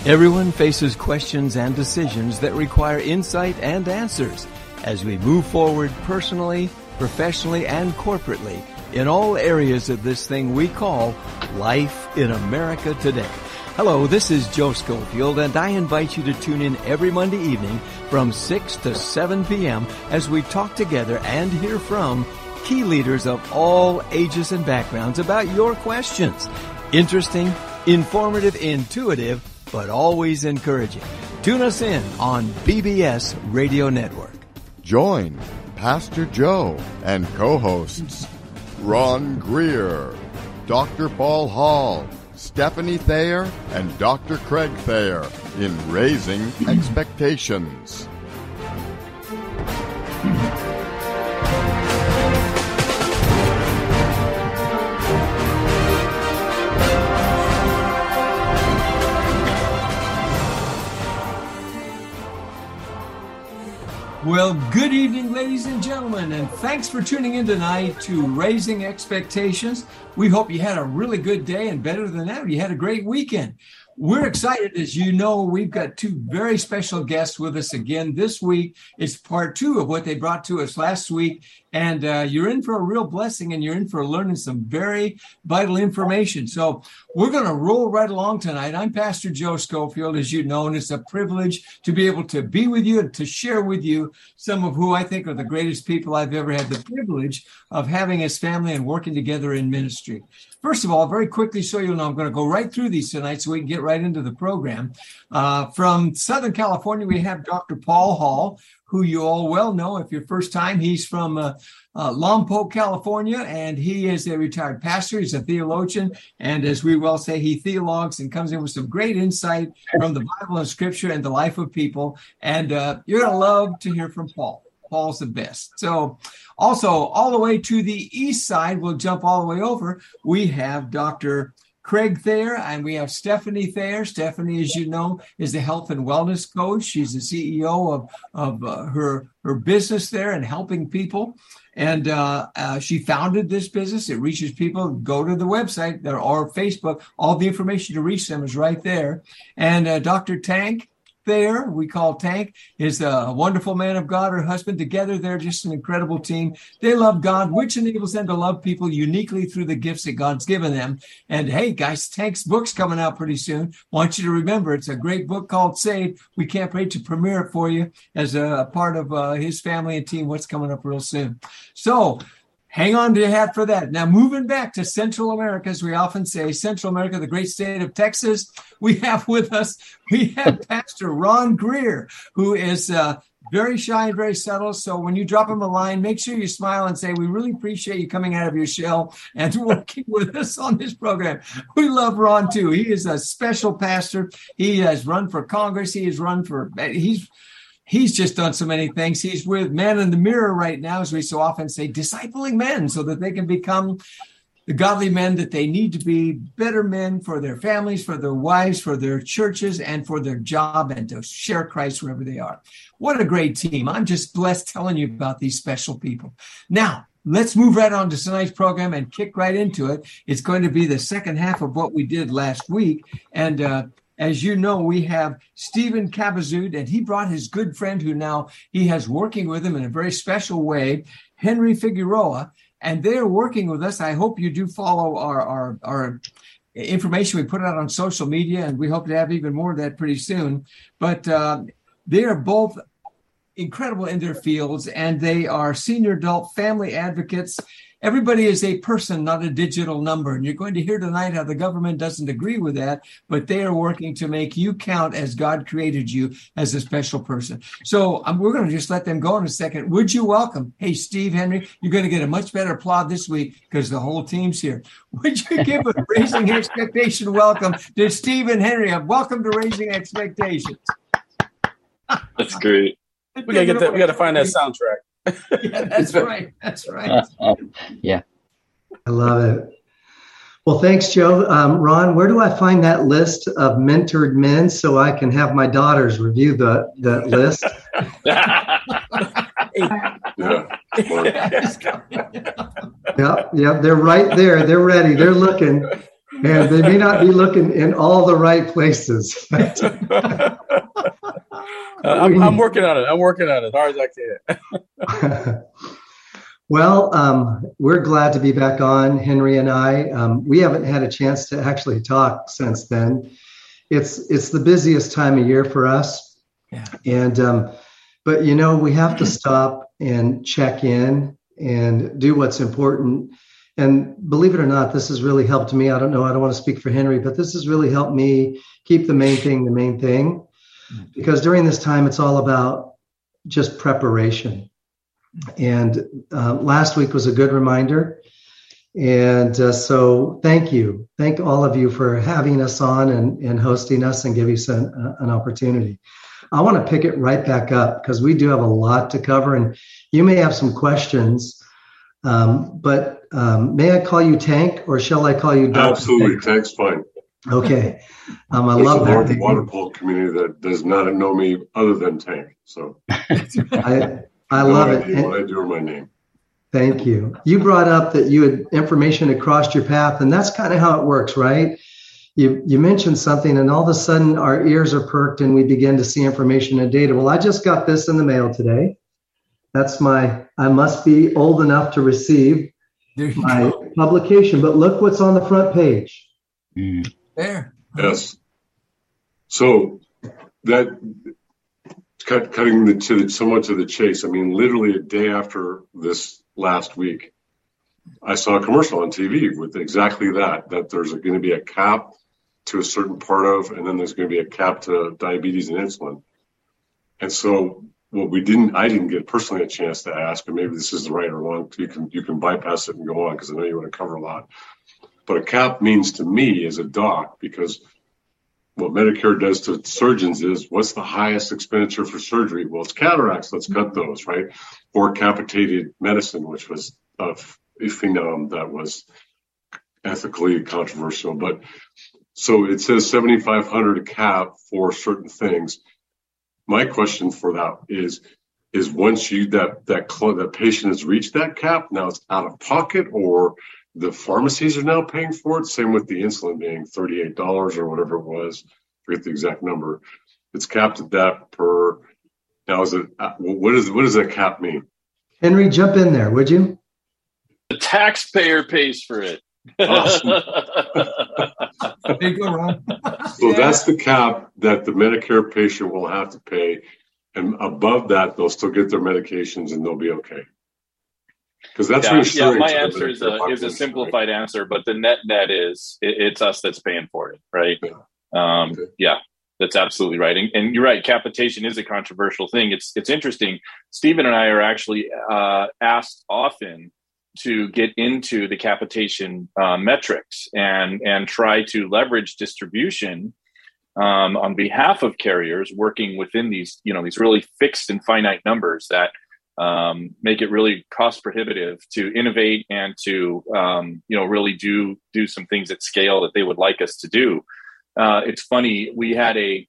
Everyone faces questions and decisions that require insight and answers as we move forward personally, professionally, and corporately in all areas of this thing we call life in America today. Hello, this is Joe Schofield, and I invite you to tune in every Monday evening from 6 to 7 p.m. as we talk together and hear from key leaders of all ages and backgrounds about your questions. Interesting, informative, intuitive, but always encouraging. Tune us in on BBS Radio Network. Join Pastor Joe and co-hosts Ron Greer, Dr. Paul Hall, Stephanie Thayer, and Dr. Craig Thayer in Raising Expectations. Well, good evening, ladies and gentlemen, and thanks for tuning in tonight to Raising Expectations. We hope you had a really good day, and better than that, you had a great weekend. We're excited. As you know, we've got two very special guests with us again this week. It's part two of what they brought to us last week, and you're in for a real blessing, and you're in for learning some very vital information. So we're going to roll right along tonight. I'm Pastor Joe Schofield, as you know, and it's a privilege to be able to be with you and to share with you some of who I think are the greatest people I've ever had the privilege of having as family and working together in ministry. First of all, very quickly, so you know, I'm going to go right through these tonight so we can get right into the program. From Southern California, we have Dr. Paul Hall, who you all well know. If you're first time, he's from Lompoc, California, and he is a retired pastor. He's a theologian, and as we well say, he theologues and comes in with some great insight from the Bible and Scripture and the life of people. And you're going to love to hear from Paul. Paul's the best. So also all the way to the east side, we'll jump all the way over. We have Dr. Craig Thayer, and we have Stephanie Thayer. Stephanie, as you know, is the health and wellness coach. She's the CEO of her business there and helping people. And she founded this business. It reaches people. Go to the website or Facebook. All the information to reach them is right there. And Dr. Tank Thayer, we call Tank, is a wonderful man of God. Her husband, together, they're just an incredible team. They love God, which enables them to love people uniquely through the gifts that God's given them. And hey, guys, Tank's book's coming out pretty soon. Want you to remember, it's a great book called Saved. We can't wait to premiere it for you as a part of his family and team. What's coming up real soon. So hang on to your hat for that. Now, moving back to Central America, as we often say, Central America, the great state of Texas, we have Pastor Ron Greer, who is very shy and very subtle. So when you drop him a line, make sure you smile and say, we really appreciate you coming out of your shell and working with us on this program. We love Ron, too. He is a special pastor. He has run for Congress. He's just done so many things. He's with Man in the Mirror right now, as we so often say, discipling men so that they can become the godly men that they need to be, better men for their families, for their wives, for their churches, and for their job, and to share Christ wherever they are. What a great team. I'm just blessed telling you about these special people. Now, let's move right on to tonight's program and kick right into it. It's going to be the second half of what we did last week. And as you know, we have Stephen Cabazud, and he brought his good friend who now he has working with him in a very special way, Henry Figueroa, and they're working with us. I hope you do follow our information we put out on social media, and we hope to have even more of that pretty soon. But they are both incredible in their fields, and they are senior adult family advocates. Everybody is a person, not a digital number. And you're going to hear tonight how the government doesn't agree with that, but they are working to make you count as God created you as a special person. So we're going to just let them go in a second. Would you welcome? Hey, Steve, Henry, you're going to get a much better applaud this week because the whole team's here. Would you give a Raising Expectation welcome to Steve and Henry? Welcome to Raising Expectations. That's great. We got to find that soundtrack. Yeah, that's right. That's right. Yeah. I love it. Well, thanks, Joe. Ron, where do I find that list of mentored men so I can have my daughters review the list? Yep, they're right there. They're ready. They're looking. And they may not be looking in all the right places. I'm working on it. I'm working on it as hard as I can. Well, we're glad to be back on, Henry and I. We haven't had a chance to actually talk since then. It's the busiest time of year for us. Yeah. And but we have to stop and check in and do what's important. And believe it or not, this has really helped me. I don't want to speak for Henry, but this has really helped me keep the main thing. Because during this time, it's all about just preparation. And last week was a good reminder. And so thank you. Thank all of you for having us on and hosting us and giving us an opportunity. I want to pick it right back up because we do have a lot to cover. And you may have some questions. But may I call you Tank or shall I call you Dr. Absolutely, Tank? Tank's fine. Okay. I There's love a large that. water polo community that does not know me other than Tank. So I no love it. idea what I do or my name. Thank you. You brought up that you had information that crossed your path, and that's kind of how it works, right? You mentioned something, and all of a sudden our ears are perked and we begin to see information and data. Well, I just got this in the mail today. That's I must be old enough to receive my publication, but look what's on the front page. There. Yes. So that cutting somewhat to the chase. I mean, literally a day after this last week, I saw a commercial on TV with exactly that there's going to be a cap to a certain part of, and then there's going to be a cap to diabetes and insulin. And so I didn't get personally a chance to ask, and maybe this is the right or wrong. You can bypass it and go on because I know you want to cover a lot. But a cap means to me as a doc, because what Medicare does to surgeons is what's the highest expenditure for surgery? Well, it's cataracts. Let's cut those, right? Or capitated medicine, which was a phenom that was ethically controversial. But so it says $7,500 a cap for certain things. My question for that is once that patient has reached that cap, now it's out of pocket, or the pharmacies are now paying for it. Same with the insulin being $38 or whatever it was. I forget the exact number. It's capped at that per. Now, what does that cap mean? Henry, jump in there, would you? The taxpayer pays for it. Awesome. There you go, Ron. So that's the cap that the Medicare patient will have to pay. And above that, they'll still get their medications and they'll be okay. Because that's reassuring. My answer is a simplified answer, but the net is it's us that's paying for it, right? Yeah. Yeah, that's absolutely right. And you're right. Capitation is a controversial thing. It's interesting. Stephen and I are actually asked often to get into the capitation metrics and try to leverage distribution on behalf of carriers working within these really fixed and finite numbers that make it really cost prohibitive to innovate and to really do some things at scale that they would like us to do. It's funny, we had an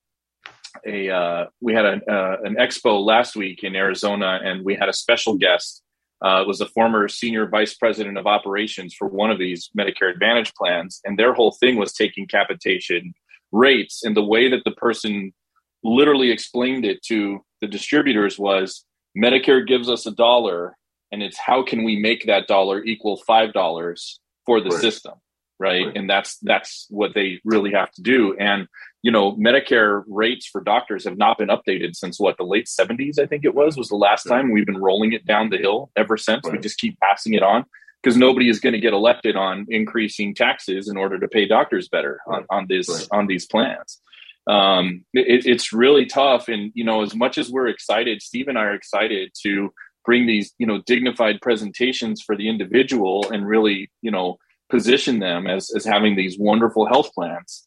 expo last week in Arizona, and we had a special guest. It was a former senior vice president of operations for one of these Medicare Advantage plans, and their whole thing was taking capitation rates. And the way that the person literally explained it to the distributors was, Medicare gives us $1, and it's how can we make that dollar equal $5 for the system, right? And that's what they really have to do. And Medicare rates for doctors have not been updated since the late 70s, I think it was the last time. We've been rolling it down the hill ever since. We just keep passing it on because nobody is going to get elected on increasing taxes in order to pay doctors better on these plans. It's really tough. And, as much as we're excited, Steve and I are excited to bring these, dignified presentations for the individual and really, position them as having these wonderful health plans.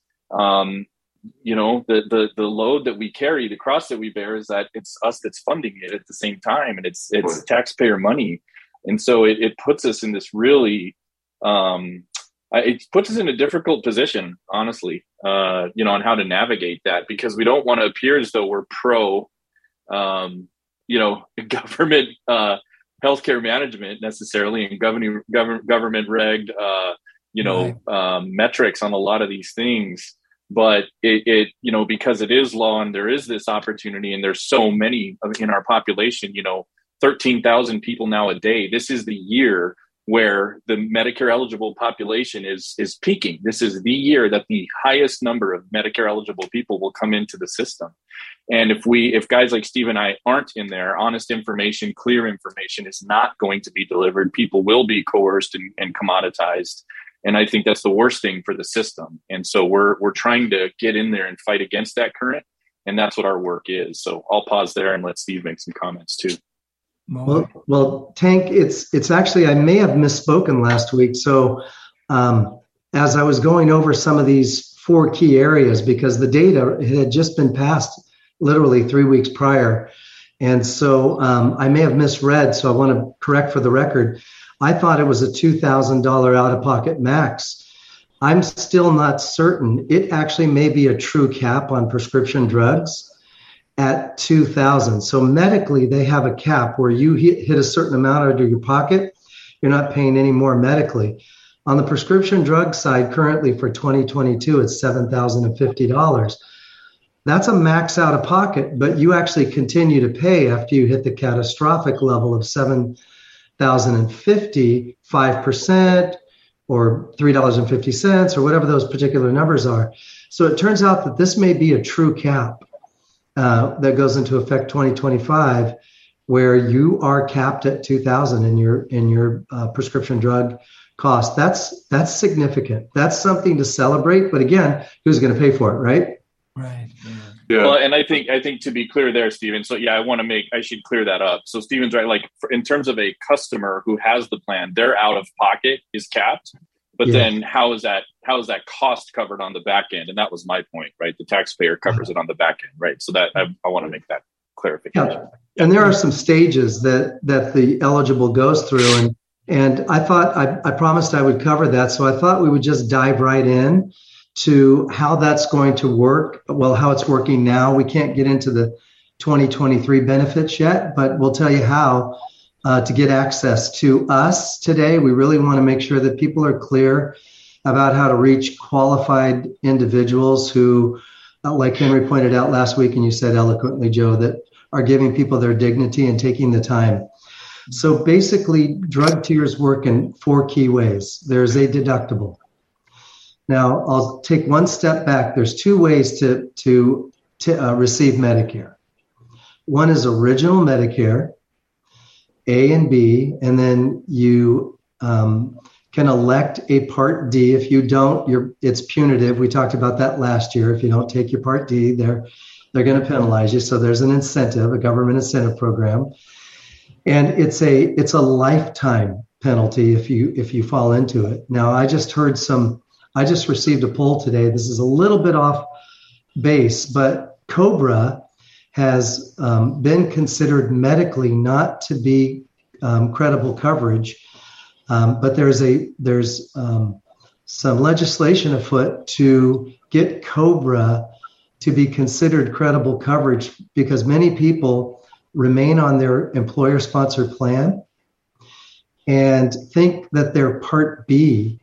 The load that we carry, the cross that we bear is that it's us that's funding it at the same time. And it's taxpayer money. And so it puts us in this really, it puts us in a difficult position, honestly, on how to navigate that, because we don't want to appear as though we're pro, government healthcare management necessarily, and government regged, metrics on a lot of these things. But it because it is law and there is this opportunity and there's so many in our population, 13,000 people now a day. This is the year where the Medicare eligible population is peaking. This is the year that the highest number of Medicare eligible people will come into the system. And if guys like Steve and I aren't in there, honest information, clear information is not going to be delivered. People will be coerced and commoditized. And I think that's the worst thing for the system. And so we're trying to get in there and fight against that current. And that's what our work is. So I'll pause there and let Steve make some comments too. Well, Tank, it's actually, I may have misspoken last week. So as I was going over some of these 4 key areas, because the data had just been passed literally 3 weeks prior. And so I may have misread. So I want to correct for the record. I thought it was a $2,000 out-of-pocket max. I'm still not certain. It actually may be a true cap on prescription drugs at $2,000. So medically, they have a cap where you hit a certain amount out of your pocket, you're not paying any more medically. On the prescription drug side, currently for 2022, it's $7,050. That's a max out of pocket, but you actually continue to pay after you hit the catastrophic level of $7,050, 5%, or $3.50, or whatever those particular numbers are. So it turns out that this may be a true cap that goes into effect 2025, where you are capped at $2,000 in your prescription drug cost. That's significant. That's something to celebrate. But again, who's going to pay for it, right? Right. Yeah. Well, and I think to be clear there, Stephen. So yeah, I should clear that up. So Stephen's right. Like in terms of a customer who has the plan, their out of pocket is capped. But then how is that cost covered on the back end? And that was my point, right? The taxpayer covers it on the back end, right? So that I want to make that clarification. Yeah. And there are some stages that the eligible goes through, and I thought I promised I would cover that, so I thought we would just dive right in to how that's going to work. Well, how it's working now. We can't get into the 2023 benefits yet, but we'll tell you how. To get access to us today, we really want to make sure that people are clear about how to reach qualified individuals who, like Henry pointed out last week, and you said eloquently, Joe, that are giving people their dignity and taking the time. So basically, drug tiers work in 4 key ways. There's a deductible. Now, I'll take one step back. There's 2 ways to receive Medicare. One is original Medicare, A and B, and then you can elect a Part D. If you don't, it's punitive. We talked about that last year. If you don't take your Part D, they're going to penalize you. So there's an incentive, a government incentive program, and it's a lifetime penalty if you fall into it. Now, I just received a poll today. This is a little bit off base, but COBRA has been considered medically not to be credible coverage, but there's some legislation afoot to get COBRA to be considered credible coverage, because many people remain on their employer-sponsored plan and think that their Part B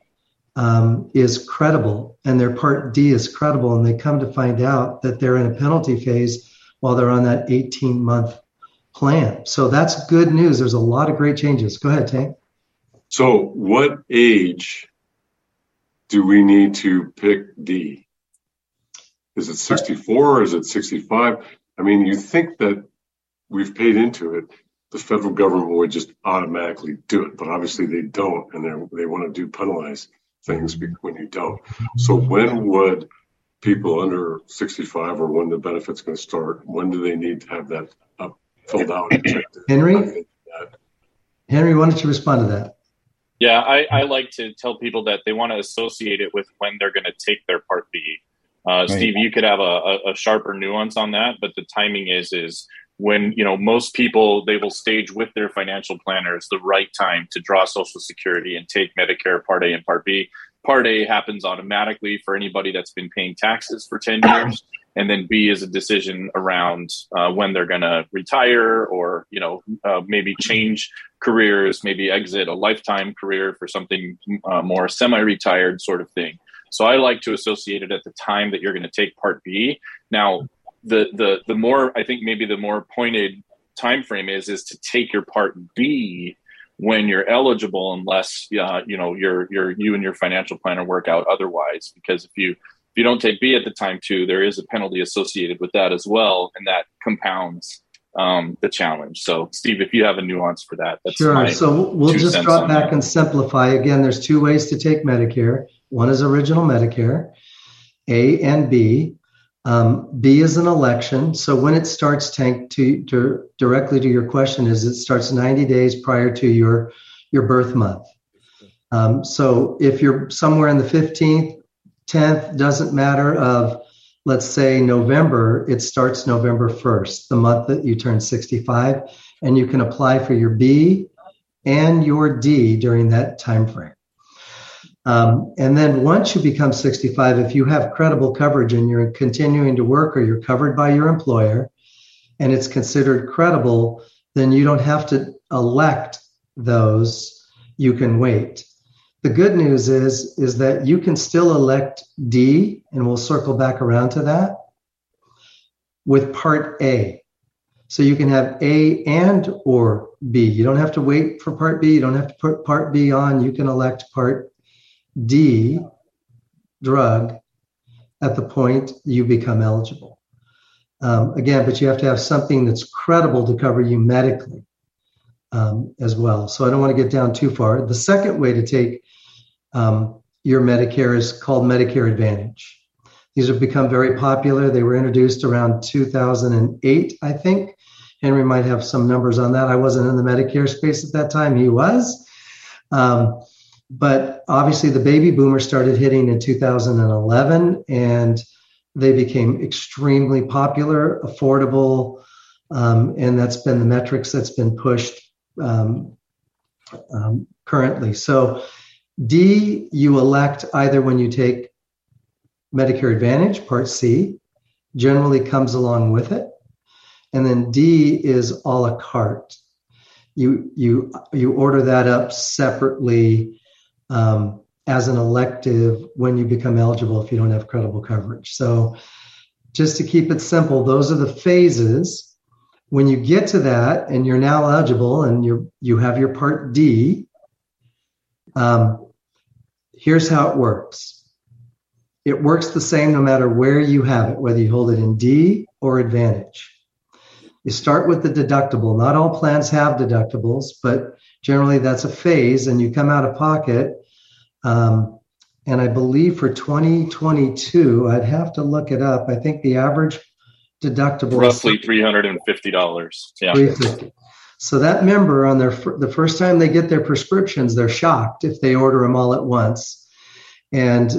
is credible and their Part D is credible, and they come to find out that they're in a penalty phase while they're on that 18-month plan. So that's good news. There's a lot of great changes. Go ahead, Tank. So what age do we need to pick D? Is it 64 or is it 65? I mean, you think that we've paid into it, the federal government would just automatically do it, but obviously they don't, and they want to penalize things when you don't. So when would people under 65, or when the benefit's going to start, when do they need to have that filled out and checked? Henry, why don't you respond to that? Yeah, I like to tell people that they want to associate it with when they're going to take their Part B. Right. Steve, you could have a sharper nuance on that, but the timing is when, most people, they will stage with their financial planners the right time to draw Social Security and take Medicare Part A and Part B. Part A happens automatically for anybody that's been paying taxes for 10 years. And then B is a decision around when they're going to retire or, maybe change careers, maybe exit a lifetime career for something more semi-retired sort of thing. So I like to associate it at the time that you're going to take Part B. Now, the more, I think maybe the more pointed time frame is to take your Part B when you're eligible, unless you and your financial planner work out otherwise. Because if you don't take B at the time too, there is a penalty associated with that as well, and that compounds the challenge. So, Steve, if you have a nuance for that, that's sure. So we'll just drop back and simplify. Again, there's two ways to take Medicare. One is original Medicare, A and B. B is an election. So when it starts, Tank, to directly to your question, is it starts 90 days prior to your birth month. So if you're somewhere in the 15th, 10th, doesn't matter, of, let's say, November, it starts November 1st, the month that you turn 65, and you can apply for your B and your D during that time frame. And then once you become 65, if you have credible coverage and you're continuing to work or you're covered by your employer and it's considered credible, then you don't have to elect those. You can wait. The good news is that you can still elect D, and we'll circle back around to that, with Part A. So you can have A and or B. You don't have to wait for Part B. You don't have to put Part B on. You can elect Part D, drug, at the point you become eligible. Again, but you have to have something that's credible to cover you medically as well. So I don't want to get down too far. The second way to take your Medicare is called Medicare Advantage. These have become very popular. They were introduced around 2008, I think. Henry might have some numbers on that. I wasn't in the Medicare space at that time. He was. But obviously the baby boomers started hitting in 2011, and they became extremely popular, affordable, and that's been the metrics that's been pushed currently. So D, you elect either when you take Medicare Advantage, Part C, generally comes along with it. And then D is a la carte. You order that up separately as an elective when you become eligible if you don't have credible coverage. So just to keep it simple, those are the phases. When you get to that and you're now eligible and you have your Part D, here's how it works. It works the same no matter where you have it, whether you hold it in D or Advantage. You start with the deductible. Not all plans have deductibles, but generally that's a phase, and you come out of pocket. And I believe for 2022, I'd have to look it up. I think the average deductible roughly $350. Yeah. $350. So that member on the first time they get their prescriptions, they're shocked if they order them all at once, and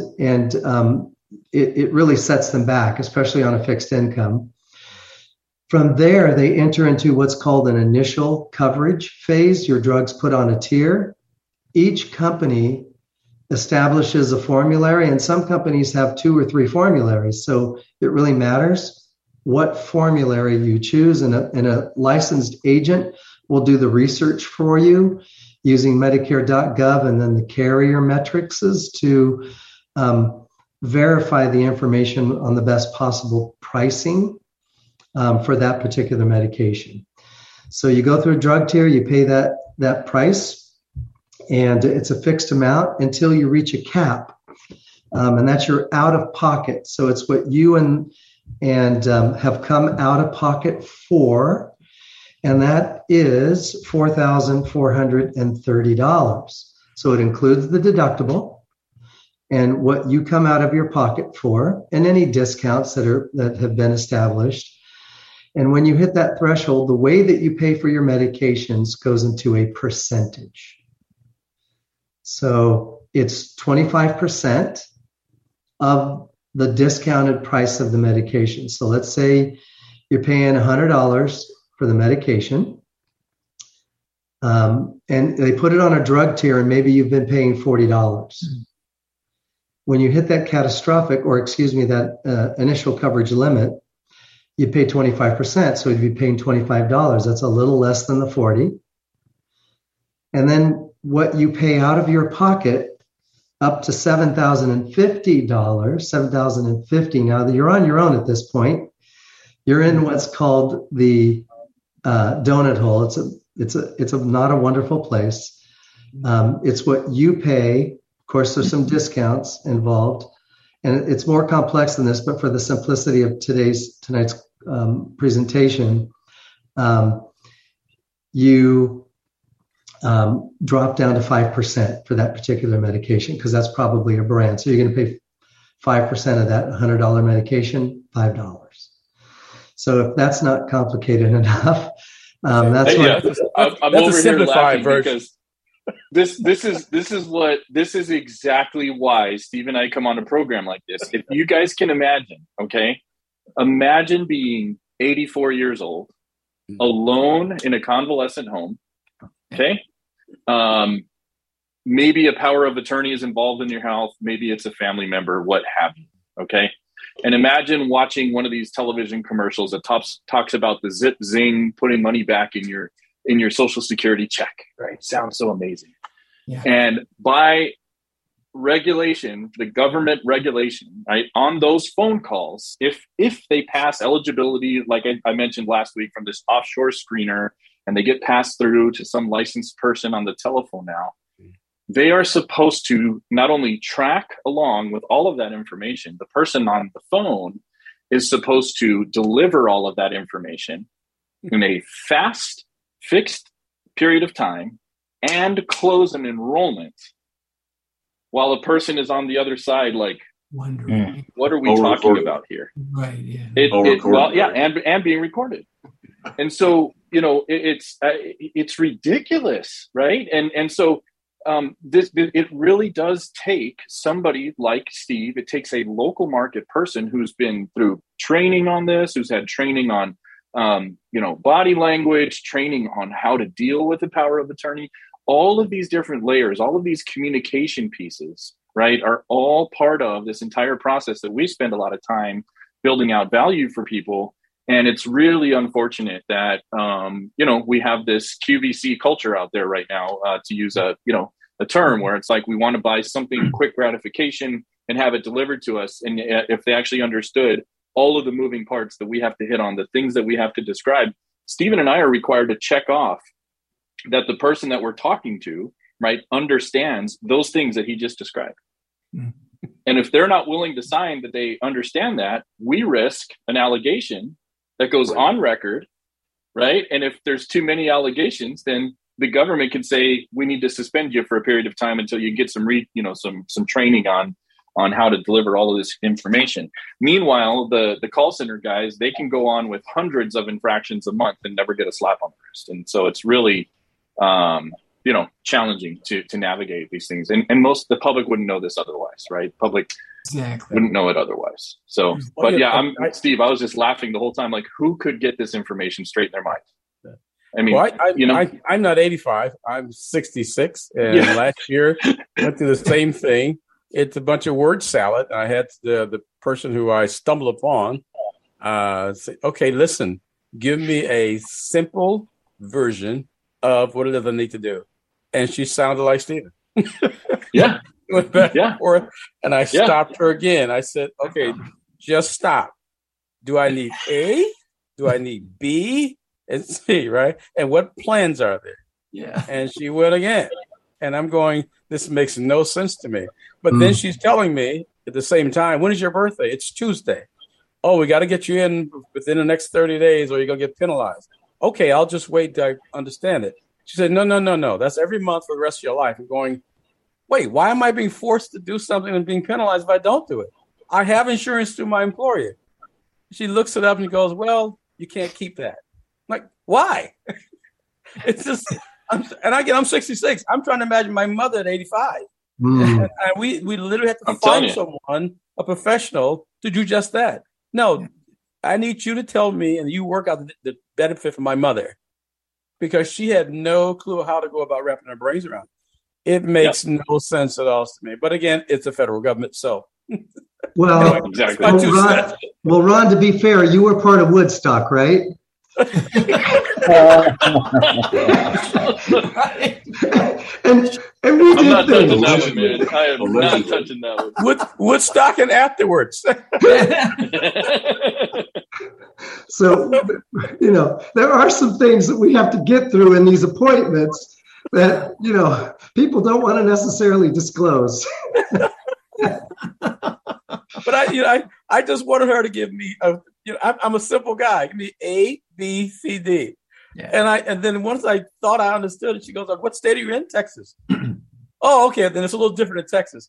it really sets them back, especially on a fixed income. From there, they enter into what's called an initial coverage phase. Your drug's put on a tier. Each company establishes a formulary, and some companies have 2 or 3 formularies. So it really matters what formulary you choose, and a licensed agent will do the research for you using Medicare.gov and then the carrier metrics to verify the information on the best possible pricing for that particular medication. So you go through a drug tier, you pay that price, and it's a fixed amount until you reach a cap, and that's your out of pocket. So it's what you and have come out of pocket for, and that is $4,430. So it includes the deductible and what you come out of your pocket for, and any discounts that have been established. And when you hit that threshold, the way that you pay for your medications goes into a percentage. So it's 25% of the discounted price of the medication. So let's say you're paying $100 for the medication, and they put it on a drug tier, and maybe you've been paying $40. when you hit that catastrophic, or excuse me, that initial coverage limit, you pay 25%. So you'd be paying $25. That's a little less than the 40. And then what you pay out of your pocket up to $7,050, $7,050. Now that you're on your own at this point, you're in what's called the donut hole. It's not a wonderful place. It's what you pay. Of course, there's some discounts involved, and it's more complex than this. But for the simplicity of tonight's presentation, you drop down to 5% for that particular medication, because that's probably a brand. So you're going to pay 5% of that $100 medication, $5. So if that's not complicated enough, that's I'm over here laughing because this is exactly why Steve and I come on a program like this. If you guys can imagine, okay, imagine being 84 years old, alone in a convalescent home, okay? Maybe a power of attorney is involved in your health. Maybe it's a family member, what have you, okay? And imagine watching one of these television commercials that talks about the zip zing, putting money back in your Social Security check, right? Sounds so amazing. Yeah. And by regulation, the government regulation, right, on those phone calls, if they pass eligibility, like I mentioned last week, from this offshore screener, and they get passed through to some licensed person on the telephone now, they are supposed to not only track along with all of that information, the person on the phone is supposed to deliver all of that information in a fast, fixed period of time and close an enrollment, while a person is on the other side like, wondering, what are we talking about here? Right, yeah. And being recorded. And so, it's ridiculous, right? And so it really does take somebody like Steve. It takes a local market person who's been through training on this, who's had training on, body language, training on how to deal with the power of attorney. All of these different layers, all of these communication pieces, right, are all part of this entire process that we spend a lot of time building out value for people. And it's really unfortunate that, we have this QVC culture out there right now, to use a term, where it's like we want to buy something quick gratification and have it delivered to us. And if they actually understood all of the moving parts that we have to hit on, the things that we have to describe, Stephen and I are required to check off that the person that we're talking to, right, understands those things that he just described. Mm-hmm. And if they're not willing to sign that they understand that, we risk an allegation that goes on record, right? And if there's too many allegations, then the government can say, we need to suspend you for a period of time until you get some training on how to deliver all of this information. Meanwhile, the call center guys, they can go on with hundreds of infractions a month and never get a slap on the wrist. And so it's really, challenging to navigate these things. And most the public wouldn't know this otherwise, right? Public wouldn't know it otherwise. So, but yeah, Steve, I was just laughing the whole time. Like, who could get this information straight in their mind? I mean, I'm not 85. I'm 66. And last year went through the same thing. It's a bunch of word salad. I had the person who I stumbled upon say, okay, listen, give me a simple version of what it is I need to do. And she sounded like Stephen. Yeah. Went back and forth, and I stopped her again. I said, okay, just stop. Do I need A? Do I need B and C, right? And what plans are there? Yeah. And she went again. And I'm going, this makes no sense to me. But then she's telling me at the same time, when is your birthday? It's Tuesday. Oh, we got to get you in within the next 30 days or you're going to get penalized. Okay, I'll just wait till I understand it. She said, no. That's every month for the rest of your life. I'm going, wait, why am I being forced to do something and being penalized if I don't do it? I have insurance through my employer. She looks it up and goes, well, you can't keep that. I'm like, why? It's just, I'm 66. I'm trying to imagine my mother at 85. And we literally have to find someone, a professional, to do just that. No, I need you to tell me, and you work out the benefit for my mother, because she had no clue how to go about wrapping her brains around. It makes no sense at all to me. But again, it's a federal government, so. Well, anyway, exactly. Ron, to be fair, you were part of Woodstock, right? and we I'm not did touching that things. one, man. I am not touching that one. Woodstock and afterwards. So, there are some things that we have to get through in these appointments that, people don't want to necessarily disclose. But I just wanted her to give me I'm a simple guy. Give me A, B, C, D. Yeah. And then once I thought I understood it, she goes, "What state are you in?" Texas. Oh, okay. Then it's a little different in Texas.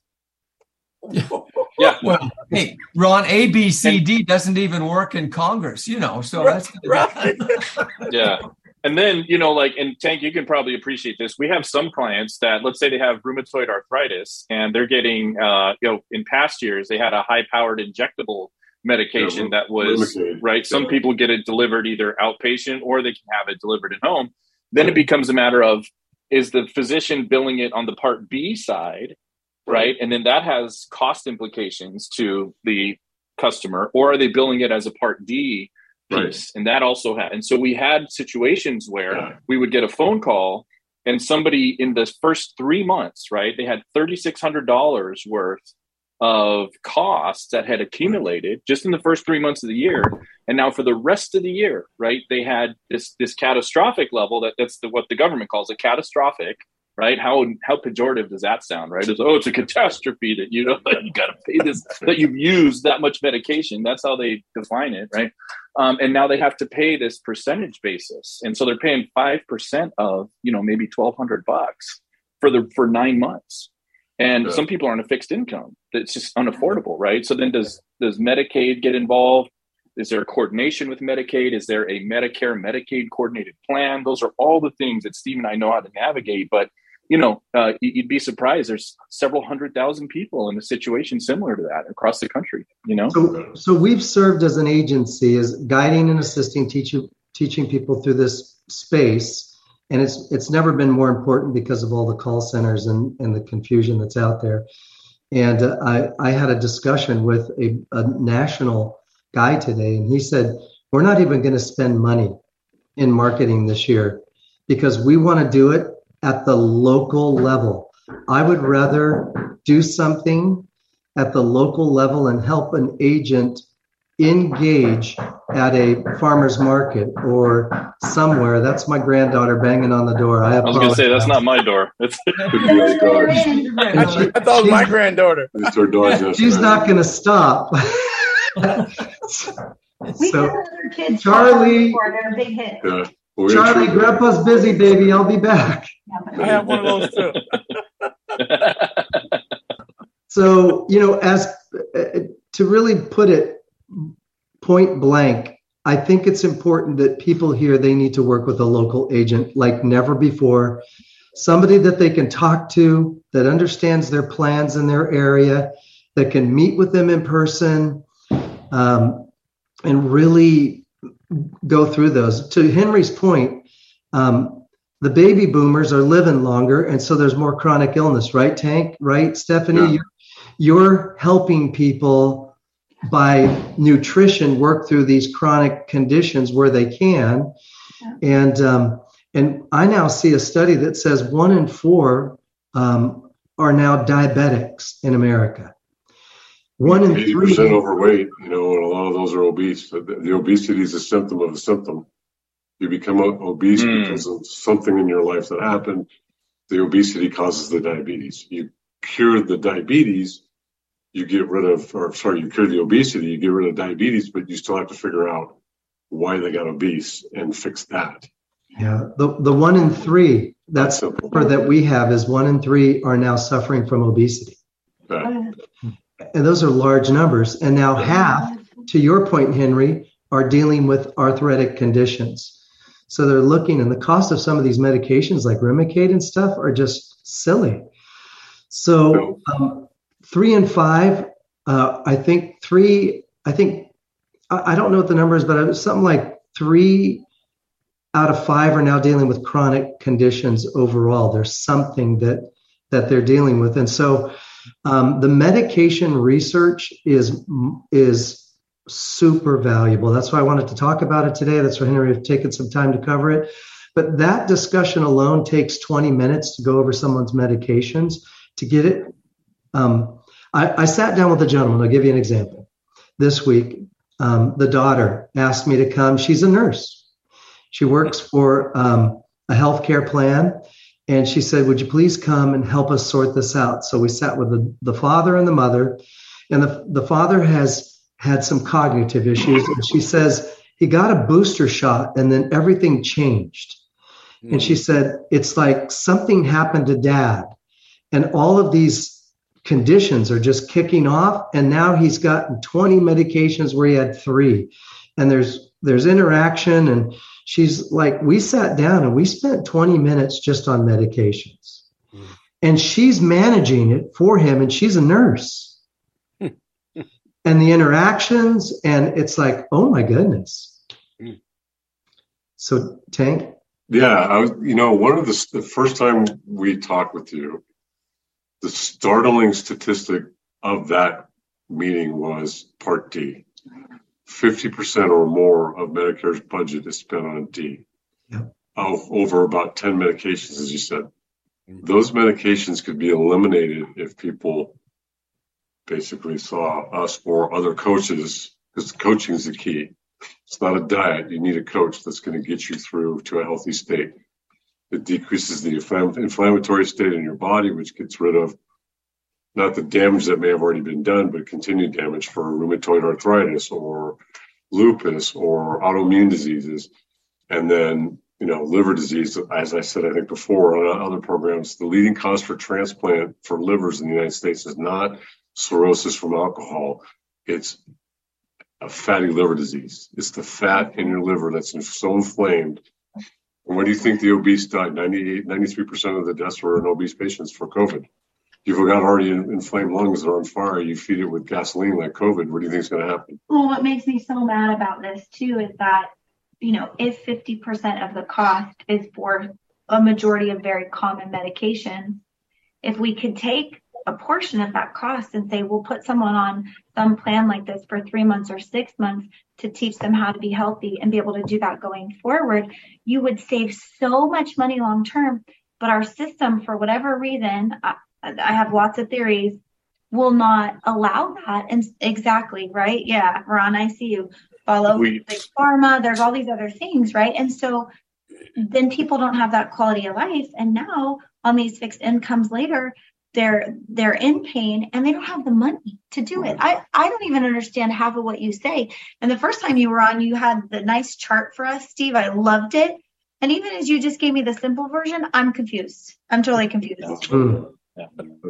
Yeah. Well, hey, Ron, A, B, C, D doesn't even work in Congress, so that's right. Yeah. And then, and Tank, you can probably appreciate this. We have some clients that, let's say they have rheumatoid arthritis and they're getting, in past years, they had a high-powered injectable medication that was, right? Some people get it delivered either outpatient or they can have it delivered at home. Then it becomes a matter of, is the physician billing it on the Part B side, right? And then that has cost implications to the customer, or are they billing it as a Part D piece? Right. And that also had, and so we had situations where we would get a phone call and somebody in the first 3 months, right, they had $3,600 worth of costs that had accumulated just in the first 3 months of the year. And now for the rest of the year, right, they had this catastrophic level that's what the government calls a catastrophic, right? How pejorative does that sound, right? It's a catastrophe that, you got to pay this, that you've used that much medication. That's how they define it, right? And now they have to pay this percentage basis. And so they're paying 5% of, maybe $1,200 for 9 months. And some people are on a fixed income. It's just unaffordable, right? So then does Medicaid get involved? Is there a coordination with Medicaid? Is there a Medicare, Medicaid coordinated plan? Those are all the things that Steve and I know how to navigate. But, you'd be surprised. There's several 100,000 people in a situation similar to that across the country, So we've served as an agency as guiding and assisting, teaching people through this space. And it's never been more important because of all the call centers and the confusion that's out there. And I had a discussion with a national guy today, and he said, we're not even going to spend money in marketing this year because we want to do it at the local level. I would rather do something at the local level and help an agent engage at a farmer's market or somewhere. That's my granddaughter banging on the door. I was going to say, that's not my door. It's I thought it was my granddaughter. It's her door. She's not going to stop. So, kids Charlie, they're a big hit. Yeah. Charlie, Grandpa's busy, baby. I'll be back. I have one of those too. So, as to really put it point blank, I think it's important that people here, they need to work with a local agent like never before. Somebody that they can talk to, that understands their plans in their area, that can meet with them in person, and really go through those. To Henry's point, the baby boomers are living longer, and so there's more chronic illness, right, Tank? Right, Stephanie? Yeah. You're helping people by nutrition work through these chronic conditions where they can. And I now see a study that says 1 in 4 are now diabetics in America. 1 in 3 80% overweight, and a lot of those are obese. The obesity is a symptom of a symptom. You become obese because of something in your life that happened. The obesity causes the diabetes. You cure the diabetes, you cure the obesity, you get rid of diabetes, but you still have to figure out why they got obese and fix that. Yeah, the 1 in 3, that's the number that we have is 1 in 3 are now suffering from obesity. And those are large numbers. And now half, to your point, Henry, are dealing with arthritic conditions. So they're looking, and the cost of some of these medications like Remicade and stuff are just silly. So 3 and 5, I don't know what the number is, but it was something like 3 out of 5 are now dealing with chronic conditions overall. There's something that that they're dealing with. And so the medication research is super valuable. That's why I wanted to talk about it today. That's why Henry has taken some time to cover it. But that discussion alone takes 20 minutes to go over someone's medications to get it. I sat down with a gentleman. I'll give you an example. This week, the daughter asked me to come. She's a nurse. She works for a healthcare plan. And she said, would you please come and help us sort this out? So we sat with the father and the mother. And the father has had some cognitive issues. And she says, he got a booster shot and then everything changed. And she said, it's like something happened to dad. And all of these conditions are just kicking off. And now he's gotten 20 medications where he had 3. And there's interaction. And she's like, we sat down and we spent 20 minutes just on medications. And she's managing it for him. And she's a nurse. And the interactions, and it's like, oh my goodness. So Tank? Yeah, one of the first time we talked with you, the startling statistic of that meeting was Part D. 50% or more of Medicare's budget is spent on D. Yep. Over about 10 medications, as you said. Those medications could be eliminated if people basically saw us or other coaches, because coaching is the key. It's not a diet. You need a coach that's going to get you through to a healthy state. It decreases the inflammatory state in your body, which gets rid of not the damage that may have already been done, but continued damage for rheumatoid arthritis or lupus or autoimmune diseases. And then, liver disease, as I said, I think before on other programs, the leading cause for transplant for livers in the United States is not cirrhosis from alcohol. It's a fatty liver disease. It's the fat in your liver that's so inflamed. And what do you think the obese died? 93% of the deaths were in obese patients for COVID. You've got already inflamed lungs that are on fire. You feed it with gasoline like COVID. What do you think is going to happen? Well, what makes me so mad about this too is that, if 50% of the cost is for a majority of very common medications, if we could take a portion of that cost and say, we'll put someone on some plan like this for 3 months or 6 months to teach them how to be healthy and be able to do that going forward, you would save so much money long term. But our system, for whatever reason, I have lots of theories, will not allow that. And exactly, right? Yeah, Ron, I see you. Follow Big Pharma. There's all these other things, right? And so then people don't have that quality of life. And now on these fixed incomes later, they're in pain and they don't have the money to do it. I don't even understand half of what you say. And the first time you were on, you had the nice chart for us, Steve. I loved it. And even as you just gave me the simple version, I'm confused. I'm totally confused. Yeah.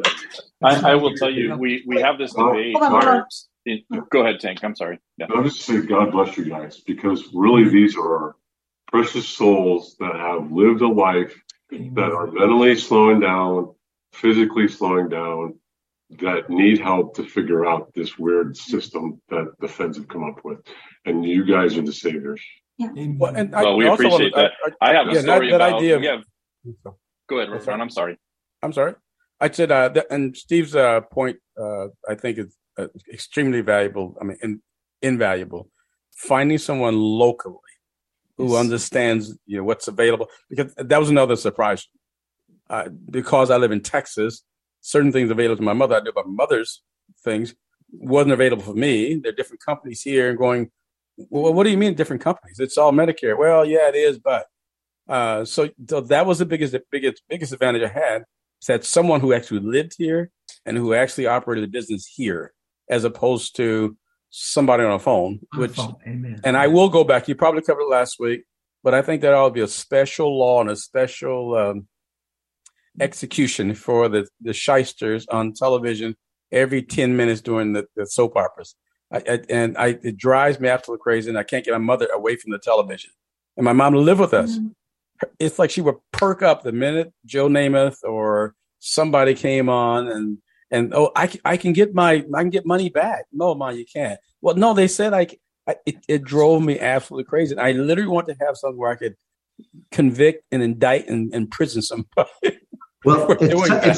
I will tell you, we have this debate. Go ahead, Tank. I'm sorry. Yeah. I'll just say God bless you guys, because really these are precious souls that have lived a life that are mentally slowing down, physically slowing down, that need help to figure out this weird system that the feds have come up with. And you guys are the saviors. Yeah. Well, we appreciate that. I have a story that about idea. Go ahead, Ron. I'm sorry. I said, and Steve's point, I think is extremely valuable. I mean, invaluable. Finding someone locally who understands, what's available, because that was another surprise. Because I live in Texas, certain things available to my mother. I do my mother's things wasn't available for me. There are different companies here, and going, well, what do you mean different companies? It's all Medicare. Well, yeah, it is, but so that was the biggest advantage I had. That someone who actually lived here and who actually operated a business here, as opposed to somebody on a phone. Amen. And I will go back. You probably covered it last week, but I think that ought to be a special law and a special execution for the shysters on television every 10 minutes during the soap operas. It drives me absolutely crazy, and I can't get my mother away from the television. And my mom lived with us. Mm-hmm. It's like she would perk up the minute Joe Namath or somebody came on, and I can get money back. No, Mom, you can't. Well, no, they said it drove me absolutely crazy. And I literally want to have something where I could convict and indict and imprison somebody. Well,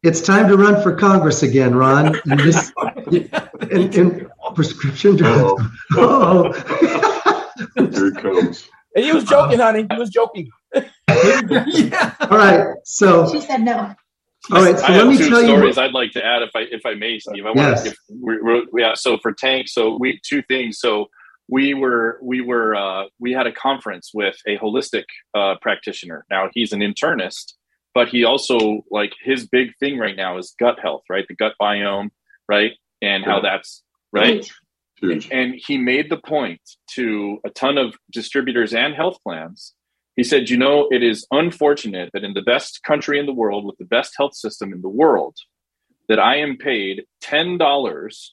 It's time to run for Congress again, Ron. And this, in prescription drugs. Oh. Here it comes. And he was joking, honey. He was joking. Yeah. All right. So she said no. All right. So I let have me two tell stories you. I'd like to add, if I may, Steve. I want Yes. to give. So for Tank, two things. So we had a conference with a holistic practitioner. Now he's an internist, but he also, like, his big thing right now is gut health, right? The gut biome, right? And how that's right. Huge. And he made the point to a ton of distributors and health plans. He said, it is unfortunate that in the best country in the world, with the best health system in the world, that I am paid $10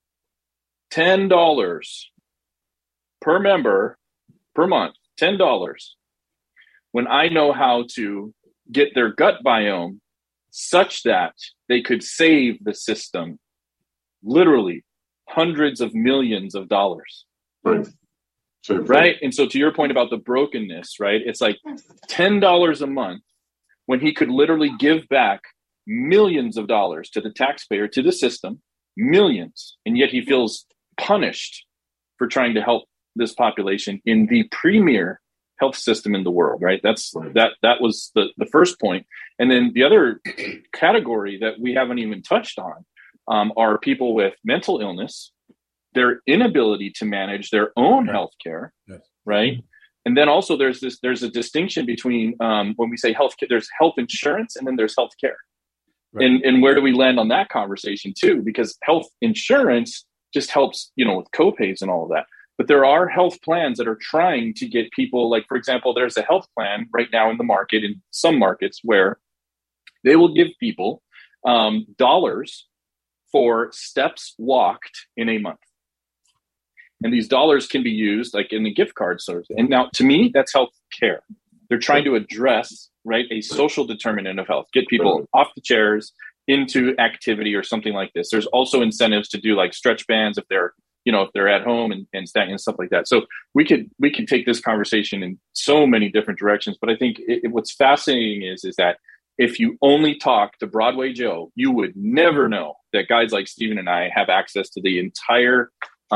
per member per month, $10, when I know how to get their gut biome such that they could save the system literally hundreds of millions of dollars. Right. Right. And so to your point about the brokenness, right? It's like $10 a month when he could literally give back millions of dollars to the taxpayer, to the system, millions. And yet he feels punished for trying to help this population in the premier health system in the world, right? That was the first point. And then the other category that we haven't even touched on are people with mental illness, their inability to manage their own healthcare, right? And then also there's a distinction between when we say healthcare, there's health insurance and then there's healthcare. Right. And where do we land on that conversation too? Because health insurance just helps, with copays and all of that. But there are health plans that are trying to get people, like, for example, there's a health plan right now in the market, in some markets, where they will give people dollars for steps walked in a month. And these dollars can be used like in the gift card service. And now, to me, that's health care. They're trying to address, right, a social determinant of health, get people off the chairs into activity or something like this. There's also incentives to do like stretch bands if they're at home and stuff like that. So we could take this conversation in so many different directions. But I think what's fascinating is that if you only talk to Broadway Joe, you would never know that guys like Stephen and I have access to the entire,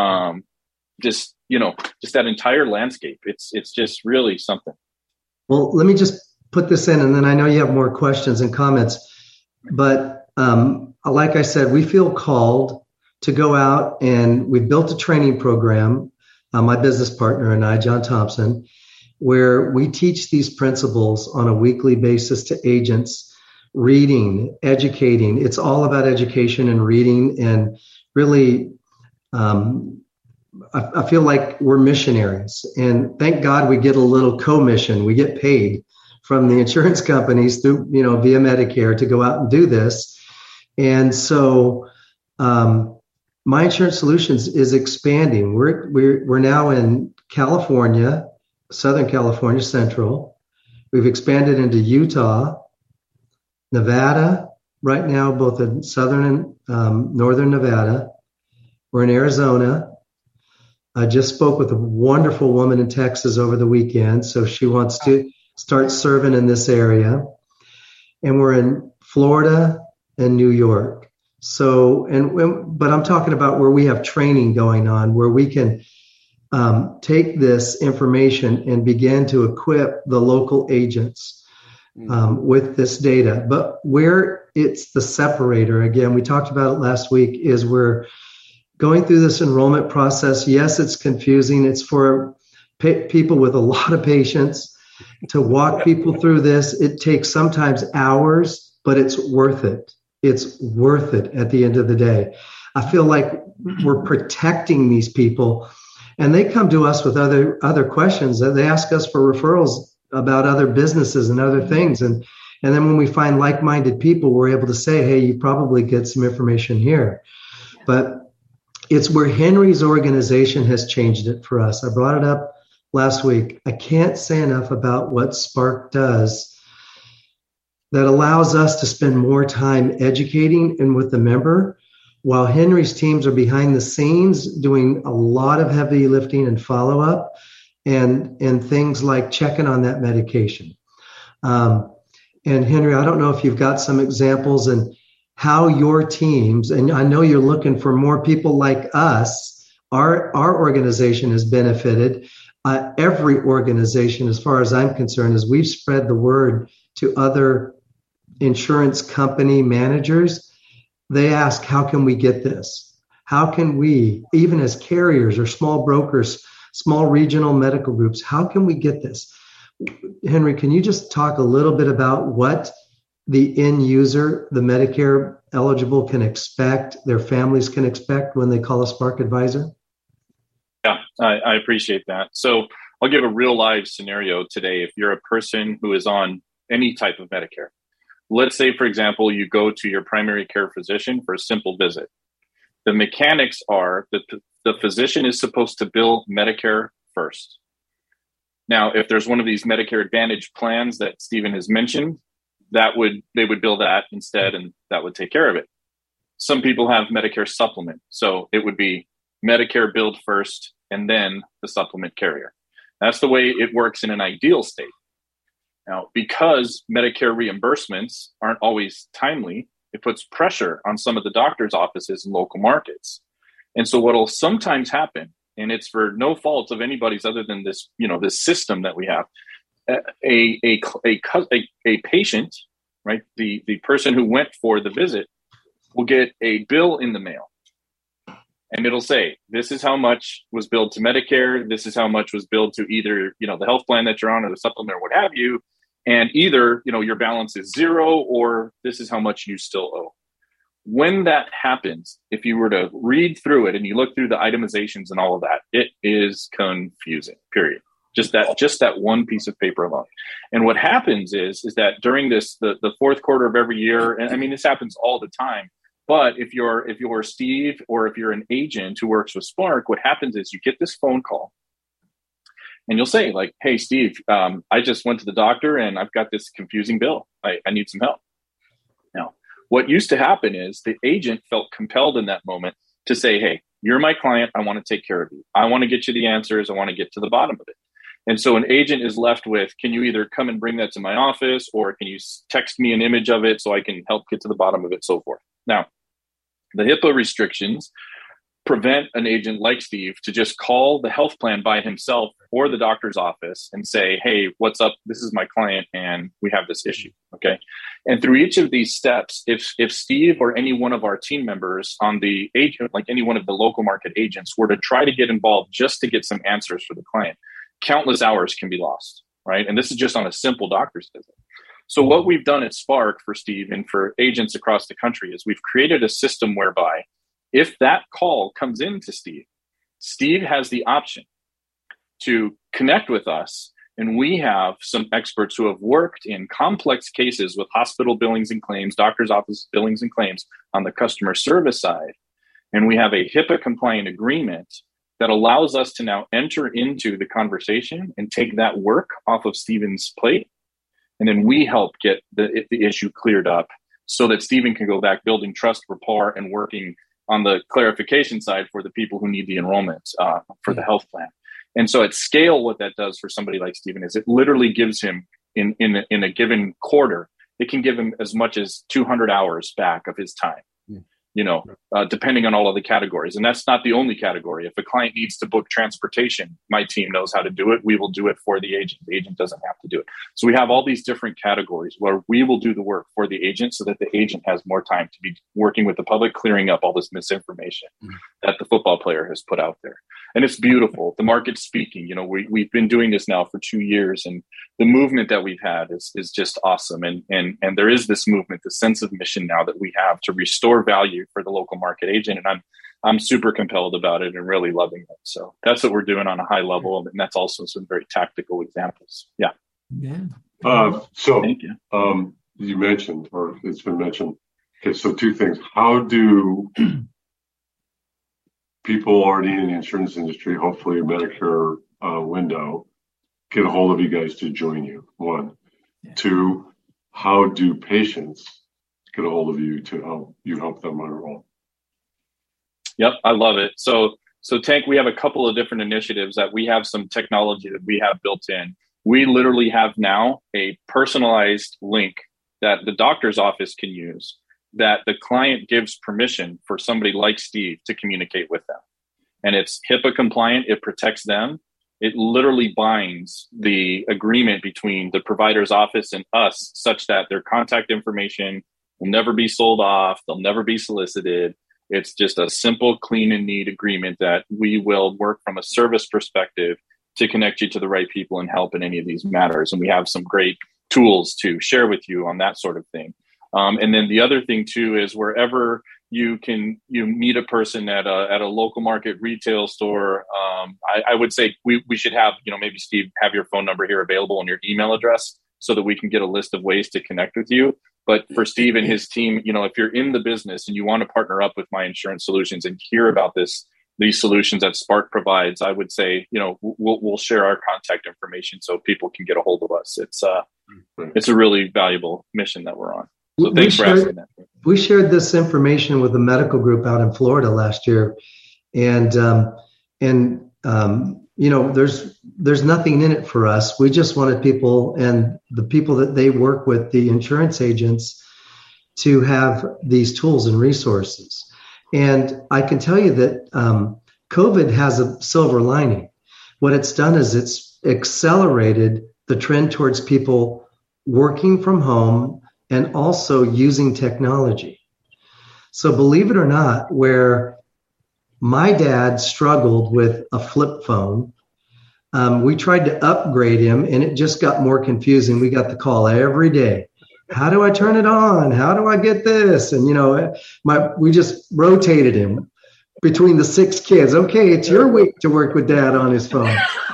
just that entire landscape. It's just really something. Well, let me just put this in, and then I know you have more questions and comments. But like I said, we feel called to go out, and we've built a training program, my business partner and I, John Thompson, where we teach these principles on a weekly basis to agents, reading, educating. It's all about education and reading, and really, I feel like we're missionaries. And thank God we get a little commission. We get paid from the insurance companies through, via Medicare to go out and do this. And so My Insurance Solutions is expanding. We're now in California, Southern California, Central. We've expanded into Utah, Nevada, right now, both in Southern and Northern Nevada. We're in Arizona. I just spoke with a wonderful woman in Texas over the weekend, so she wants to start serving in this area. And we're in Florida and New York. So, but I'm talking about where we have training going on, where we can take this information and begin to equip the local agents with this data. But where it's the separator, again, we talked about it last week, is we're going through this enrollment process. Yes, it's confusing. It's for people with a lot of patience to walk people through this. It takes sometimes hours, but it's worth it. It's worth it at the end of the day. I feel like we're protecting these people, and they come to us with other questions. They ask us for referrals about other businesses and other things. And then when we find like-minded people, we're able to say, hey, you probably get some information here. But it's where Henry's organization has changed it for us. I brought it up last week. I can't say enough about what Spark does that allows us to spend more time educating and with the member, while Henry's teams are behind the scenes doing a lot of heavy lifting and follow-up and things like checking on that medication. And Henry, I don't know if you've got some examples, and how your teams, and I know you're looking for more people like us, our organization has benefited. Every organization, as far as I'm concerned, as we've spread the word to other insurance company managers, they ask, how can we get this? How can we, even as carriers or small brokers, small regional medical groups, how can we get this? Henry, can you just talk a little bit about what the end user, the Medicare eligible, can expect, their families can expect when they call a Spark Advisor? Yeah, I appreciate that. So I'll give a real live scenario today. If you're a person who is on any type of Medicare, let's say, for example, you go to your primary care physician for a simple visit. The mechanics are that the physician is supposed to bill Medicare first. Now, if there's one of these Medicare Advantage plans that Stephen has mentioned, they would bill that instead, and that would take care of it. Some people have Medicare supplement, so it would be Medicare billed first and then the supplement carrier. That's the way it works in an ideal state. Now, because Medicare reimbursements aren't always timely, it puts pressure on some of the doctor's offices in local markets. And so what will sometimes happen, and it's for no fault of anybody's other than this, this system that we have, a patient, right, the person who went for the visit will get a bill in the mail. And it'll say, this is how much was billed to Medicare. This is how much was billed to either, the health plan that you're on or the supplement or what have you. And either, your balance is zero or this is how much you still owe. When that happens, if you were to read through it and you look through the itemizations and all of that, it is confusing, period. Just that one piece of paper alone. And what happens is that during the fourth quarter of every year, and I mean, this happens all the time, but if you're Steve or if you're an agent who works with Spark, what happens is you get this phone call and you'll say like, hey, Steve, I just went to the doctor and I've got this confusing bill. I need some help. Now, what used to happen is the agent felt compelled in that moment to say, hey, you're my client. I want to take care of you. I want to get you the answers. I want to get to the bottom of it. And so an agent is left with, can you either come and bring that to my office or can you text me an image of it so I can help get to the bottom of it, so forth. Now, the HIPAA restrictions prevent an agent like Steve to just call the health plan by himself or the doctor's office and say, hey, what's up? This is my client and we have this issue. Okay. And through each of these steps, if Steve or any one of our team members on the agent, like any one of the local market agents, were to try to get involved just to get some answers for the client, countless hours can be lost, right? And this is just on a simple doctor's visit. So what we've done at Spark for Steve and for agents across the country is we've created a system whereby if that call comes in to Steve has the option to connect with us. And we have some experts who have worked in complex cases with hospital billings and claims, doctor's office billings and claims on the customer service side. And we have a HIPAA compliant agreement that allows us to now enter into the conversation and take that work off of Stephen's plate. And then we help get the issue cleared up so that Stephen can go back building trust, rapport, and working on the clarification side for the people who need the enrollment for the health plan. And so at scale, what that does for somebody like Stephen is it literally gives him in a given quarter, it can give him as much as 200 hours back of his time. Depending on all of the categories. And that's not the only category. If a client needs to book transportation, my team knows how to do it. We will do it for the agent. The agent doesn't have to do it. So we have all these different categories where we will do the work for the agent so that the agent has more time to be working with the public, clearing up all this misinformation that the football player has put out there. And it's beautiful. The market's speaking. We've been doing this now for 2 years, and the movement that we've had is just awesome. And there is this movement, the sense of mission now that we have to restore value for the local market agent. And I'm super compelled about it and really loving it. So that's what we're doing on a high level. And that's also some very tactical examples. Yeah. So thank you. You mentioned, or it's been mentioned. Okay. So two things. How do people already in the insurance industry, hopefully a Medicare window, get a hold of you guys to join you? One. Yeah. Two, how do patients get a hold of you to help them enroll? Yep, I love it. So Tank, we have a couple of different initiatives that we have some technology that we have built in. We literally have now a personalized link that the doctor's office can use that the client gives permission for somebody like Steve to communicate with them. And it's HIPAA compliant. It protects them. It literally binds the agreement between the provider's office and us such that their contact information will never be sold off. They'll never be solicited. It's just a simple, clean and neat agreement that we will work from a service perspective to connect you to the right people and help in any of these matters. And we have some great tools to share with you on that sort of thing. And then the other thing too is wherever you meet a person at a local market retail store. I would say we should have, maybe Steve, have your phone number here available and your email address so that we can get a list of ways to connect with you. But for Steve and his team, if you're in the business and you want to partner up with My Insurance Solutions and hear about these solutions that Spark provides, I would say, we'll share our contact information so people can get a hold of us. It's a really valuable mission that we're on. So thanks for asking that. We shared this information with a medical group out in Florida last year, and there's nothing in it for us. We just wanted people and the people that they work with, the insurance agents, to have these tools and resources. And I can tell you that COVID has a silver lining. What it's done is it's accelerated the trend towards people working from home and also using technology. So believe it or not, where my dad struggled with a flip phone, we tried to upgrade him and it just got more confusing. We got the call every day. How do I turn it on? How do I get this? And, we just rotated him between the 6 kids. Okay, it's your week to work with dad on his phone.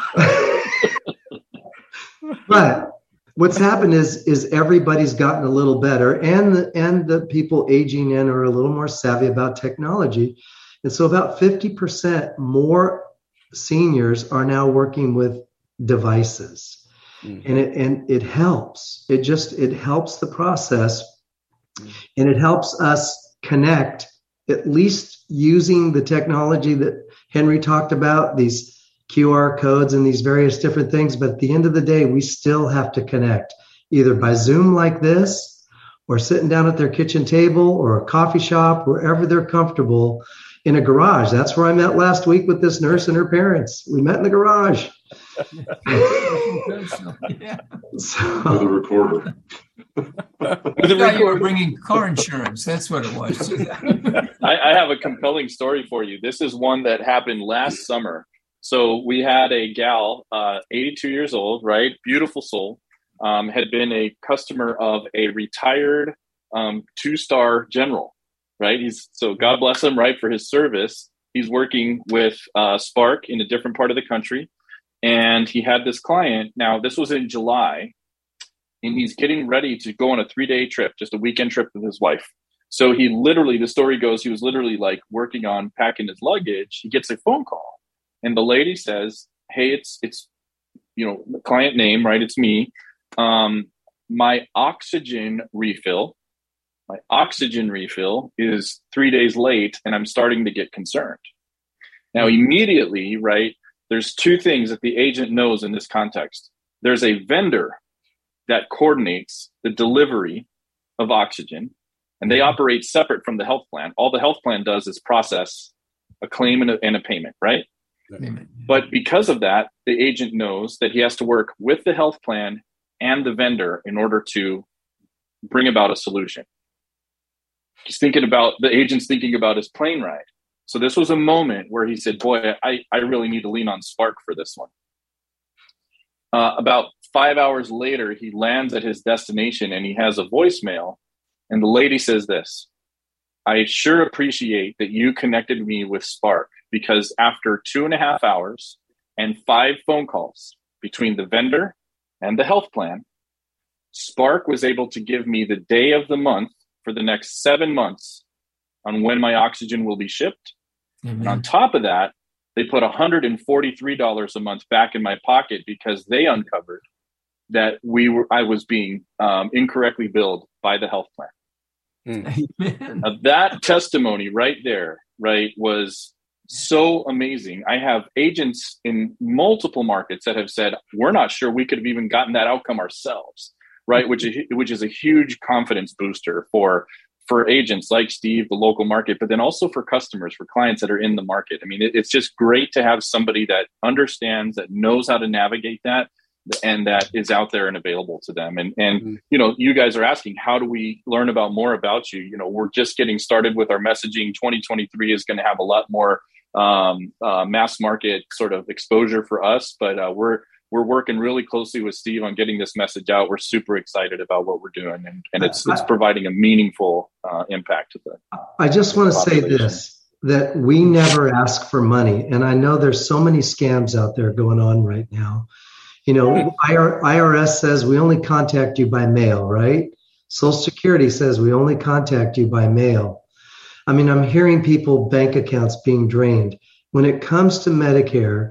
But what's happened is everybody's gotten a little better, and the people aging in are a little more savvy about technology. And so about 50% more seniors are now working with devices. Mm-hmm. And it helps. It helps the process, and it helps us connect, at least using the technology that Henry talked about, these QR codes and these various different things. But at the end of the day, we still have to connect either by Zoom like this, or sitting down at their kitchen table or a coffee shop, wherever they're comfortable, in a garage. That's where I met last week with this nurse and her parents. We met in the garage. Yeah. With a recorder. I thought you were bringing car insurance. That's what it was. I have a compelling story for you. This is one that happened last summer. So we had a gal, 82 years old, right? Beautiful soul, had been a customer of a retired 2-star general, right? So God bless him, right, for his service. He's working with Spark in a different part of the country. And he had this client. Now, this was in July, and he's getting ready to go on a 3-day trip, just a weekend trip with his wife. So the story goes, he was literally like working on packing his luggage. He gets a phone call. And the lady says, hey, it's the client name, right? It's me. My oxygen refill is 3 days late, and I'm starting to get concerned. Now, immediately, right, there's 2 things that the agent knows in this context. There's a vendor that coordinates the delivery of oxygen, and they operate separate from the health plan. All the health plan does is process a claim and a payment, right? But because of that, the agent knows that he has to work with the health plan and the vendor in order to bring about a solution. The agent's thinking about his plane ride. So this was a moment where he said, boy, I really need to lean on Spark for this one. About 5 hours later, he lands at his destination and he has a voicemail. And the lady says this: I sure appreciate that you connected me with Spark, because after 2.5 hours and 5 phone calls between the vendor and the health plan, Spark was able to give me the day of the month for the next 7 months on when my oxygen will be shipped. Mm-hmm. And on top of that, they put $143 a month back in my pocket because they uncovered that I was being incorrectly billed by the health plan. Now, that testimony right there, right, was so amazing. I have agents in multiple markets that have said, we're not sure we could have even gotten that outcome ourselves, right? Which is a huge confidence booster for for agents like Steve, the local market, but then also for customers, for clients that are in the market. I mean, it's just great to have somebody that understands, that knows how to navigate that, and that is out there and available to them. And you know, you guys are asking, how do we learn more about you? You know, we're just getting started with our messaging. 2023 is going to have a lot more mass market sort of exposure for us, but we're working really closely with Steve on getting this message out. We're super excited about what we're doing, and it's providing a meaningful impact to the. I just want to say this, that we never ask for money, and I know there's so many scams out there going on right now. You know, IRS says we only contact you by mail, right? Social Security says we only contact you by mail. I mean, I'm hearing people bank accounts being drained. When it comes to Medicare,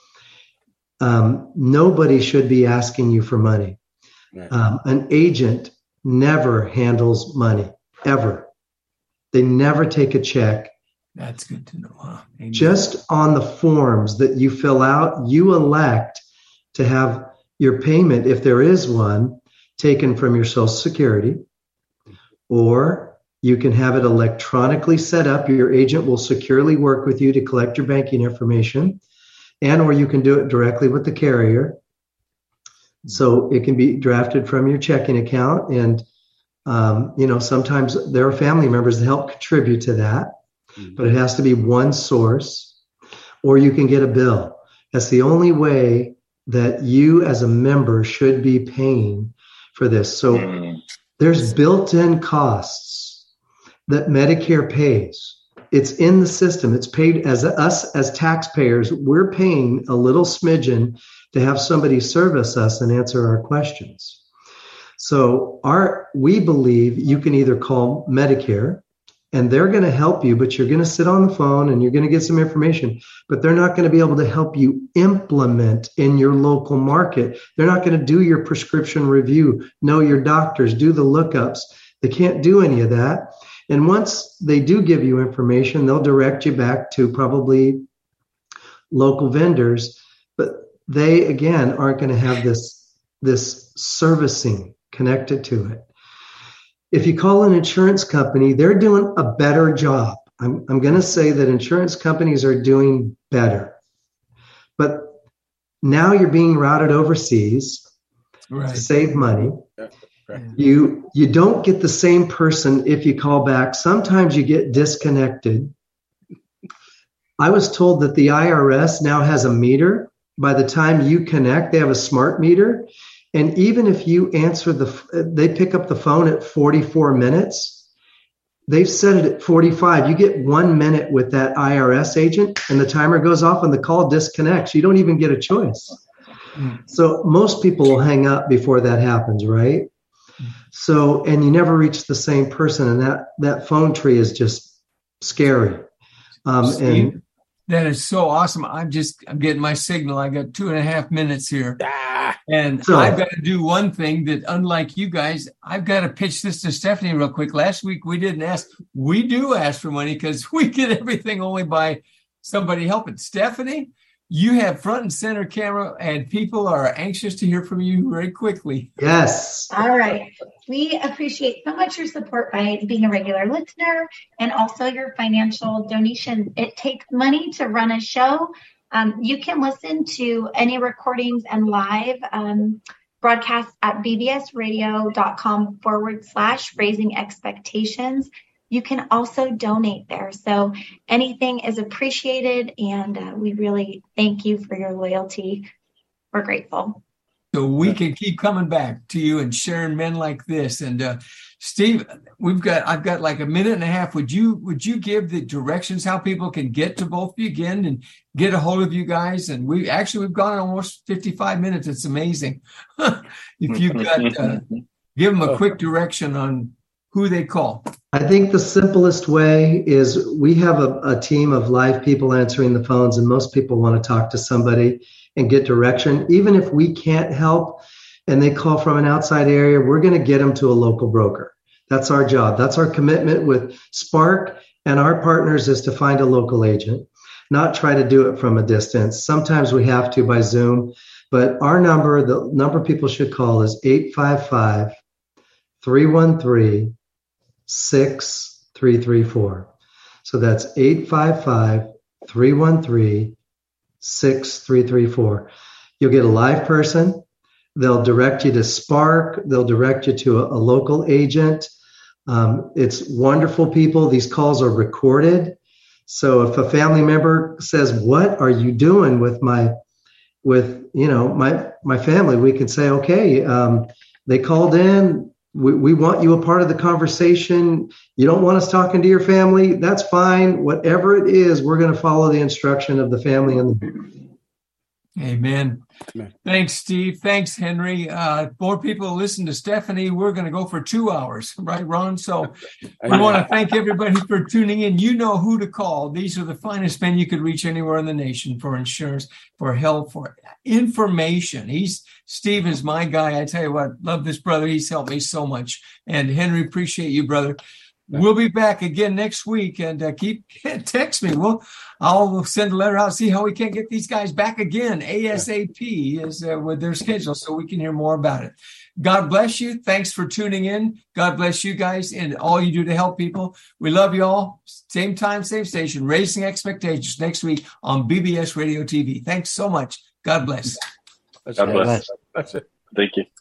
nobody should be asking you for money. An agent never handles money, ever. They never take a check. That's good to know. Huh? Just on the forms that you fill out, you elect to have your payment, if there is one, taken from your Social Security, or you can have it electronically set up. Your agent will securely work with you to collect your banking information, or you can do it directly with the carrier. So it can be drafted from your checking account. And, you know, sometimes there are family members that help contribute to that, but it has to be one source, or you can get a bill. That's the only way that you as a member should be paying for this. So there's built-in costs that Medicare pays. It's in the system. It's paid as us as taxpayers. We're paying a little smidgen to have somebody service us and answer our questions. So we believe you can either call Medicare and they're going to help you, but you're going to sit on the phone and you're going to get some information, but they're not going to be able to help you implement in your local market. They're not going to do your prescription review, know your doctors, do the lookups. They can't do any of that. And once they do give you information, they'll direct you back to probably local vendors, but they, again, aren't going to have this servicing connected to it. If you call an insurance company, they're doing a better job. I'm going to say that insurance companies are doing better. But now you're being routed overseas to save money. You don't get the same person if you call back. Sometimes you get disconnected. I was told that the IRS now has a meter. By the time you connect, they have a smart meter. And even if you answer they pick up the phone at 44 minutes, they've set it at 45. You get 1 minute with that IRS agent and the timer goes off and the call disconnects. You don't even get a choice. So most people will hang up before that happens, right? So, and you never reach the same person, and that phone tree is just scary. Steve, and that is so awesome. I'm getting my signal. I got 2.5 minutes here. And so, I've got to do one thing that, unlike you guys, I've got to pitch this to Stephanie real quick. Last week, we didn't ask. We do ask for money because we get everything only by somebody helping. Stephanie, you have front and center camera, and people are anxious to hear from you very quickly. Yes. All right. We appreciate so much your support by being a regular listener and also your financial donation. It takes money to run a show. You can listen to any recordings and live broadcasts at bbsradio.com/raising expectations. You can also donate there. So anything is appreciated, and we really thank you for your loyalty. We're grateful. So we can keep coming back to you and sharing men like this. And Steve, I've got like 1.5 minutes. Would you give the directions how people can get to both of you again and get a hold of you guys? And we've gone almost 55 minutes. It's amazing. If you've got, give them a quick direction on who they call. I think the simplest way is we have a team of live people answering the phones, and most people want to talk to somebody and get direction. Even if we can't help and they call from an outside area, we're going to get them to a local broker. That's our job. That's our commitment with Spark and our partners, is to find a local agent, not try to do it from a distance. Sometimes we have to by Zoom, but the number people should call is 855-313 855-313-6334. So that's 855-313-6334. You'll get a live person. They'll direct you to Spark. They'll direct you to a local agent. It's wonderful people. These calls are recorded. So if a family member says, "What are you doing with my family?" we can say, "Okay, they called in. We want you a part of the conversation. You don't want us talking to your family? That's fine. Whatever it is, we're going to follow the instruction of the family and the." Amen. Thanks, Steve. Thanks, Henry. More people listen to Stephanie. We're going to go for 2 hours, right, Ron? So we want to thank everybody for tuning in. You know who to call. These are the finest men you could reach anywhere in the nation for insurance, for help, for information. Steve is my guy. I tell you what, love this brother. He's helped me so much. And Henry, appreciate you, brother. We'll be back again next week, and text me. I'll send a letter out, see how we can get these guys back again ASAP is with their schedule, so we can hear more about it. God bless you. Thanks for tuning in. God bless you guys and all you do to help people. We love you all. Same time, same station. Raising Expectations next week on BBS Radio TV. Thanks so much. God bless. God bless. Thank you.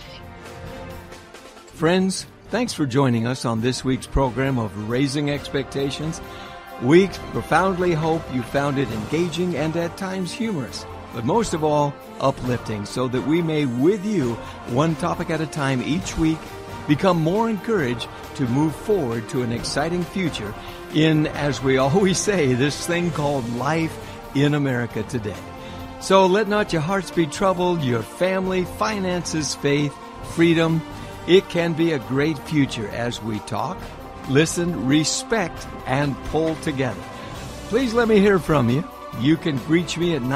Friends, thanks for joining us on this week's program of Raising Expectations. We profoundly hope you found it engaging and at times humorous, but most of all, uplifting, so that we may, with you, one topic at a time each week, become more encouraged to move forward to an exciting future in, as we always say, this thing called life in America today. So let not your hearts be troubled, your family, finances, faith, freedom. It can be a great future as we talk, listen, respect, and pull together. Please let me hear from you. You can reach me at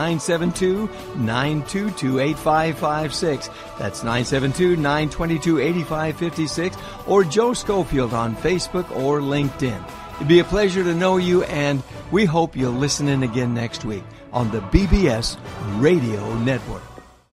972-922-8556. That's 972-922-8556, or Joe Schofield on Facebook or LinkedIn. It'd be a pleasure to know you, and we hope you'll listen in again next week on the BBS Radio Network.